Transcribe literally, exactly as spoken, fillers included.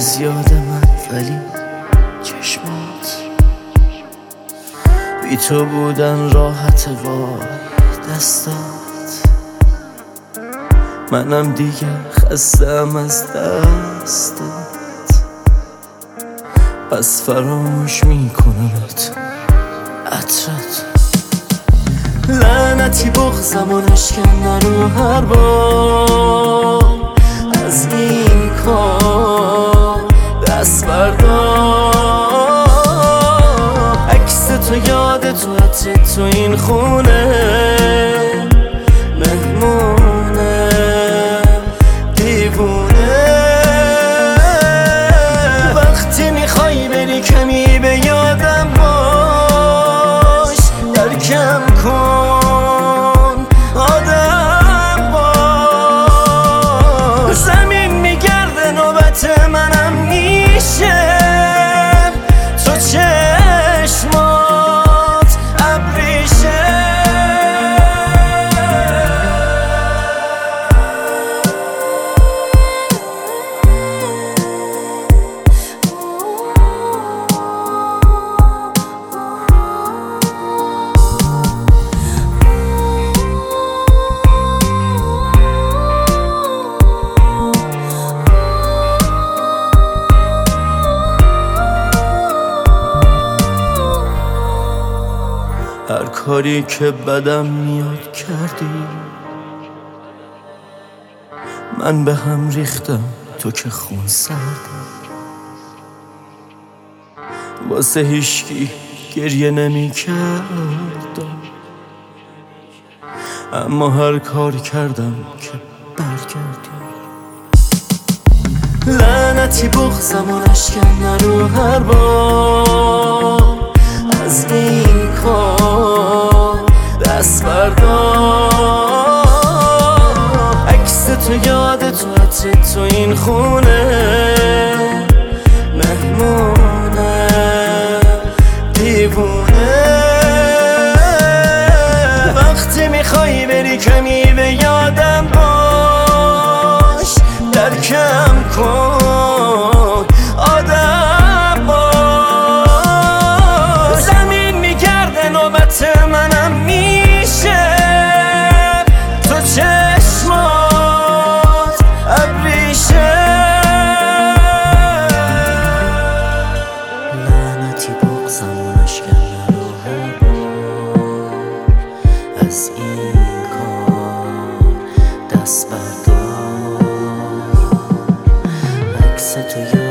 از یاد من، ولی چشمات بی تو بودن راحت. وای دستات، منم دیگه خستم از دستت، پس فراموش میکنمت عطرت. لعنتی بغضم و نشکن رو هر بار از این کار دست بردار. عکس تو یاد تو عطر تو این خونه مهمونه دیوونه. وقتی میخوای بری کمی به یادم باش، درکم کن آدم باش. زمین میگرده نوبت منم میشه، تو چشمات ابریشه. هر کاری که بدم میاد کردی، من به هم ریختم تو که خون سردی. واسه هیچکی گریه نمی کردم، اما هر کاری کردم که برگردی. لعنتی بغضم و نشکن رو هر بار از این کار دست بردار. عکس تو یاد تو عطر تو این خونه مهمونه دیوونه. وقتی میخوای بری کمی به یادم باش، درکم کن آدم باش. زمین میگرده نوبت منم میشه، تو چشمات ابریشه. لعنتی بغضم و نشکن رو هر بار از این کار دست بردار. عکس تو